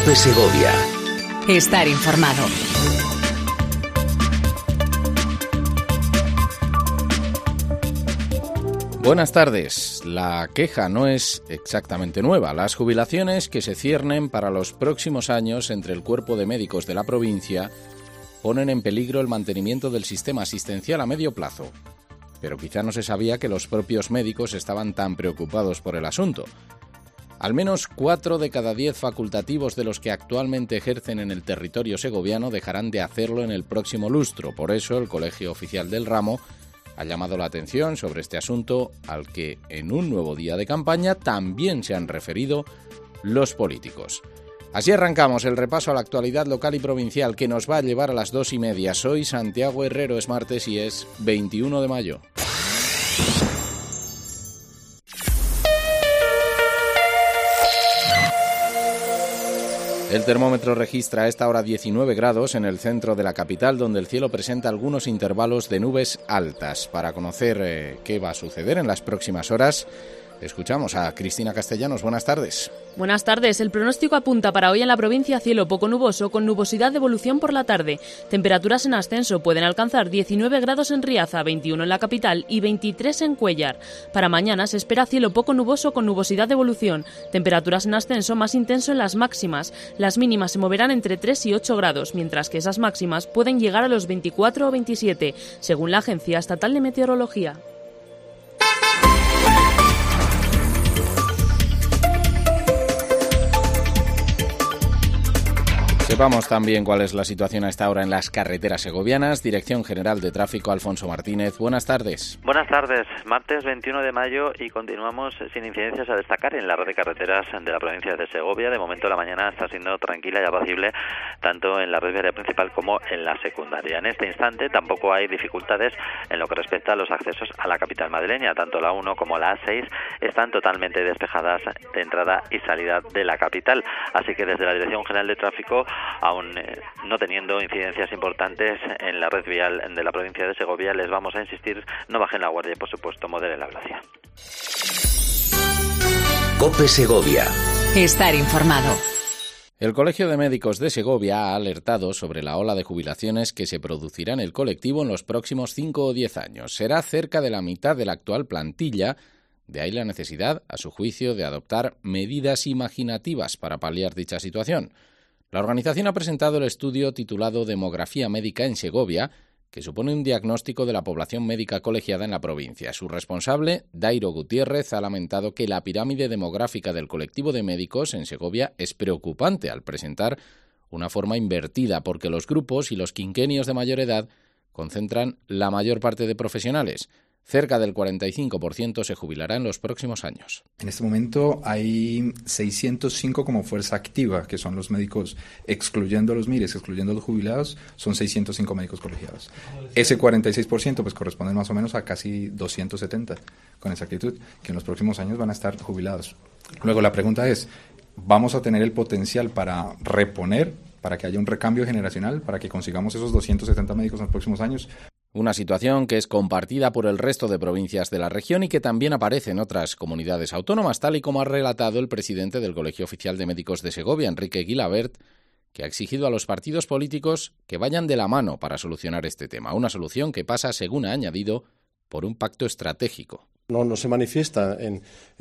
COPE Segovia. Estar informado. Buenas tardes. La queja no es exactamente nueva. Las jubilaciones que se ciernen para los próximos años entre el cuerpo de médicos de la provincia ponen en peligro el mantenimiento del sistema asistencial a medio plazo. Pero quizá no se sabía que los propios médicos estaban tan preocupados por el asunto. Al menos 4 de cada 10 facultativos de los que actualmente ejercen en el territorio segoviano dejarán de hacerlo en el próximo lustro. Por eso el Colegio Oficial del Ramo ha llamado la atención sobre este asunto al que en un nuevo día de campaña también se han referido los políticos. Así arrancamos el repaso a la actualidad local y provincial que nos va a llevar a las 2:30. Soy Santiago Herrero, es martes y es 21 de mayo. El termómetro registra a esta hora 19 grados en el centro de la capital, donde el cielo presenta algunos intervalos de nubes altas. Para conocer qué va a suceder en las próximas horas, escuchamos a Cristina Castellanos. Buenas tardes. Buenas tardes. El pronóstico apunta para hoy en la provincia cielo poco nuboso con nubosidad de evolución por la tarde. Temperaturas en ascenso pueden alcanzar 19 grados en Riaza, 21 en la capital y 23 en Cuéllar. Para mañana se espera cielo poco nuboso con nubosidad de evolución. Temperaturas en ascenso más intenso en las máximas. Las mínimas se moverán entre 3 y 8 grados, mientras que esas máximas pueden llegar a los 24 o 27, según la Agencia Estatal de Meteorología. Sepamos también cuál es la situación a esta hora en las carreteras segovianas. Dirección General de Tráfico, Alfonso Martínez. Buenas tardes. Buenas tardes. Martes 21 de mayo y continuamos sin incidencias a destacar en la red de carreteras de la provincia de Segovia. De momento la mañana está siendo tranquila y apacible tanto en la red viaria principal como en la secundaria. En este instante tampoco hay dificultades en lo que respecta a los accesos a la capital madrileña. Tanto la 1 como la A6 están totalmente despejadas de entrada y salida de la capital. Así que desde la Dirección General de Tráfico, aún no teniendo incidencias importantes en la red vial de la provincia de Segovia, les vamos a insistir, no bajen la guardia y por supuesto moderen la velocidad. COPE Segovia. Estar informado. El Colegio de Médicos de Segovia ha alertado sobre la ola de jubilaciones que se producirá en el colectivo en los próximos 5 o 10 años. Será cerca de la mitad de la actual plantilla, de ahí la necesidad, a su juicio, de adoptar medidas imaginativas para paliar dicha situación. La organización ha presentado el estudio titulado Demografía Médica en Segovia, que supone un diagnóstico de la población médica colegiada en la provincia. Su responsable, Dairo Gutiérrez, ha lamentado que la pirámide demográfica del colectivo de médicos en Segovia es preocupante al presentar una forma invertida, porque los grupos y los quinquenios de mayor edad concentran la mayor parte de profesionales. Cerca del 45% se jubilará en los próximos años. En este momento hay 605 como fuerza activa, que son los médicos, excluyendo los MIRES, excluyendo los jubilados, son 605 médicos colegiados. Ese 46% pues corresponde más o menos a casi 270, con exactitud, que en los próximos años van a estar jubilados. Luego la pregunta es, ¿vamos a tener el potencial para reponer, para que haya un recambio generacional, para que consigamos esos 270 médicos en los próximos años? Una situación que es compartida por el resto de provincias de la región y que también aparece en otras comunidades autónomas, tal y como ha relatado el presidente del Colegio Oficial de Médicos de Segovia, Enrique Guilabert, que ha exigido a los partidos políticos que vayan de la mano para solucionar este tema. Una solución que pasa, según ha añadido, por un pacto estratégico. No se manifiesta en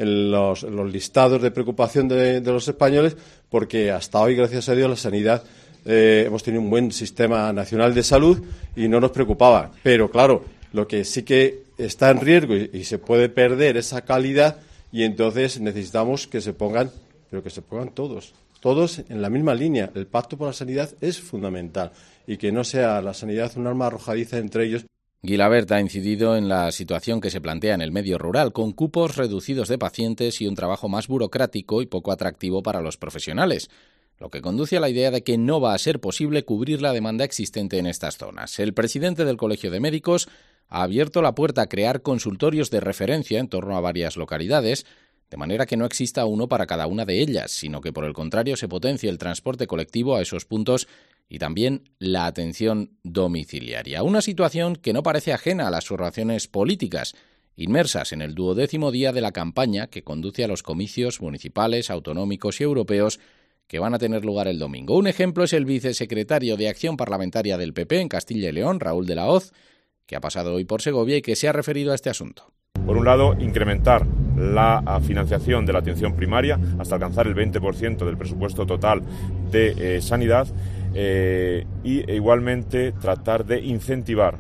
los listados de preocupación de los españoles, porque hasta hoy, gracias a Dios, la sanidad hemos tenido un buen sistema nacional de salud y no nos preocupaba. Pero claro, lo que sí que está en riesgo y se puede perder esa calidad, y entonces necesitamos que se pongan, pero que se pongan todos en la misma línea. El pacto por la sanidad es fundamental y que no sea la sanidad un arma arrojadiza entre ellos. Guilabert ha incidido en la situación que se plantea en el medio rural, con cupos reducidos de pacientes y un trabajo más burocrático y poco atractivo para los profesionales, lo que conduce a la idea de que no va a ser posible cubrir la demanda existente en estas zonas. El presidente del Colegio de Médicos ha abierto la puerta a crear consultorios de referencia en torno a varias localidades, de manera que no exista uno para cada una de ellas, sino que por el contrario se potencie el transporte colectivo a esos puntos y también la atención domiciliaria. Una situación que no parece ajena a las formaciones políticas, inmersas en el 12º día de la campaña que conduce a los comicios municipales, autonómicos y europeos que van a tener lugar el domingo. Un ejemplo es el vicesecretario de Acción Parlamentaria del PP en Castilla y León, Raúl de la Hoz, que ha pasado hoy por Segovia y que se ha referido a este asunto. Por un lado, incrementar la financiación de la atención primaria hasta alcanzar el 20% del presupuesto total de sanidad y igualmente tratar de incentivar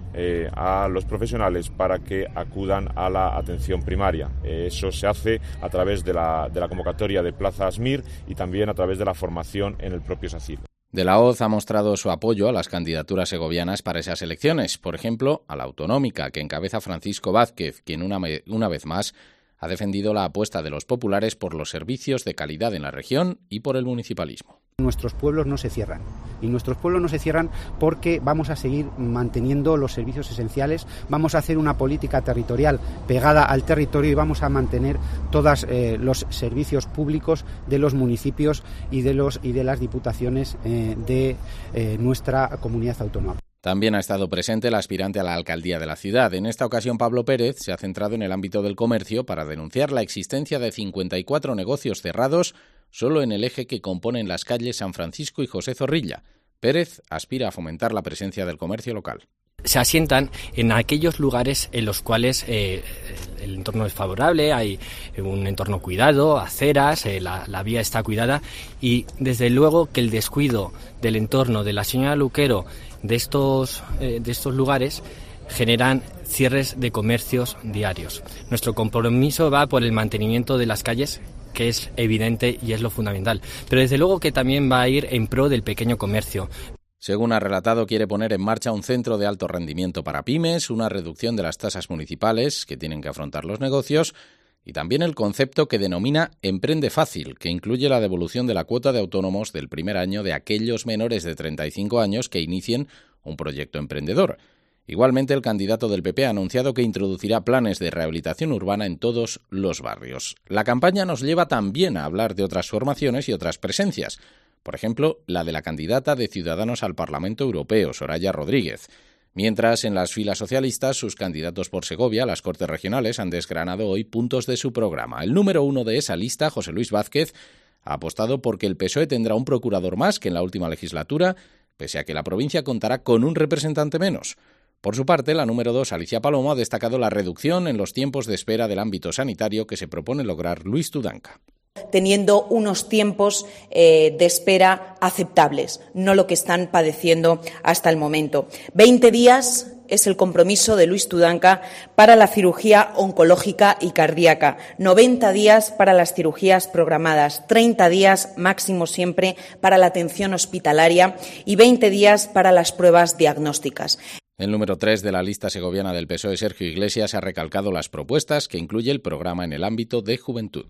a los profesionales para que acudan a la atención primaria. Eso se hace a través de la convocatoria de plazas MIR y también a través de la formación en el propio SACIL. De la Hoz ha mostrado su apoyo a las candidaturas segovianas para esas elecciones, por ejemplo, a la autonómica que encabeza Francisco Vázquez, quien una vez más ha defendido la apuesta de los populares por los servicios de calidad en la región y por el municipalismo. Nuestros pueblos no se cierran, y nuestros pueblos no se cierran porque vamos a seguir manteniendo los servicios esenciales, vamos a hacer una política territorial pegada al territorio y vamos a mantener todos los servicios públicos de los municipios y de las diputaciones de nuestra comunidad autónoma. También ha estado presente el aspirante a la alcaldía de la ciudad. En esta ocasión, Pablo Pérez se ha centrado en el ámbito del comercio para denunciar la existencia de 54 negocios cerrados solo en el eje que componen las calles San Francisco y José Zorrilla. Pérez aspira a fomentar la presencia del comercio local. Se asientan en aquellos lugares en los cuales el entorno es favorable, hay un entorno cuidado, aceras, la vía está cuidada y desde luego que el descuido del entorno de la señora Luquero de estos lugares generan cierres de comercios diarios. Nuestro compromiso va por el mantenimiento de las calles, que es evidente y es lo fundamental, pero desde luego que también va a ir en pro del pequeño comercio. Según ha relatado, quiere poner en marcha un centro de alto rendimiento para pymes, una reducción de las tasas municipales que tienen que afrontar los negocios y también el concepto que denomina Emprende Fácil, que incluye la devolución de la cuota de autónomos del primer año de aquellos menores de 35 años que inicien un proyecto emprendedor. Igualmente, el candidato del PP ha anunciado que introducirá planes de rehabilitación urbana en todos los barrios. La campaña nos lleva también a hablar de otras formaciones y otras presencias. Por ejemplo, la de la candidata de Ciudadanos al Parlamento Europeo, Soraya Rodríguez. Mientras, en las filas socialistas, sus candidatos por Segovia, las Cortes Regionales, han desgranado hoy puntos de su programa. El número 1 de esa lista, José Luis Vázquez, ha apostado porque el PSOE tendrá un procurador más que en la última legislatura, pese a que la provincia contará con un representante menos. Por su parte, la número 2, Alicia Palomo, ha destacado la reducción en los tiempos de espera del ámbito sanitario que se propone lograr Luis Tudanca. Teniendo unos tiempos de espera aceptables, no lo que están padeciendo hasta el momento. 20 días es el compromiso de Luis Tudanca para la cirugía oncológica y cardíaca, 90 días para las cirugías programadas, 30 días máximo siempre para la atención hospitalaria y 20 días para las pruebas diagnósticas. El número 3 de la lista segoviana del PSOE, Sergio Iglesias, ha recalcado las propuestas que incluye el programa en el ámbito de juventud.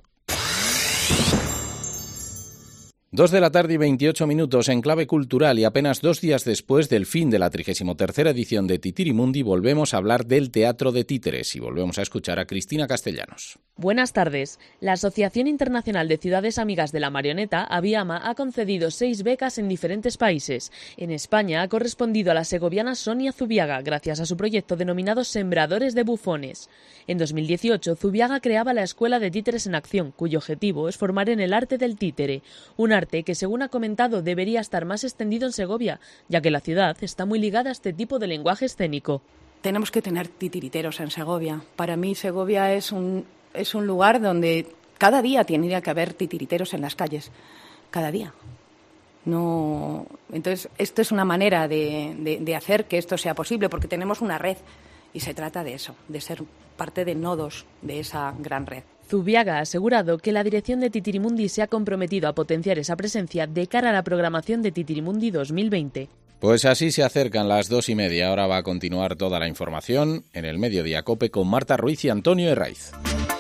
2:28 p.m. en clave cultural y apenas 2 días después del fin de la 33ª edición de Titirimundi volvemos a hablar del teatro de títeres y volvemos a escuchar a Cristina Castellanos. Buenas tardes. La Asociación Internacional de Ciudades Amigas de la Marioneta, ABIAMA, ha concedido 6 becas en diferentes países. En España ha correspondido a la segoviana Sonia Zubiaga, gracias a su proyecto denominado Sembradores de Bufones. En 2018, Zubiaga creaba la Escuela de Títeres en Acción, cuyo objetivo es formar en el arte del títere, un arte que, según ha comentado, debería estar más extendido en Segovia, ya que la ciudad está muy ligada a este tipo de lenguaje escénico. Tenemos que tener titiriteros en Segovia. Para mí, Segovia es un lugar donde cada día tendría que haber titiriteros en las calles. Cada día. No. Entonces, esto es una manera de hacer que esto sea posible, porque tenemos una red y se trata de eso, de ser parte de nodos de esa gran red. Zubiaga ha asegurado que la dirección de Titirimundi se ha comprometido a potenciar esa presencia de cara a la programación de Titirimundi 2020. Pues así se acercan las 2:30. Ahora va a continuar toda la información en el Mediodía COPE con Marta Ruiz y Antonio Herraiz.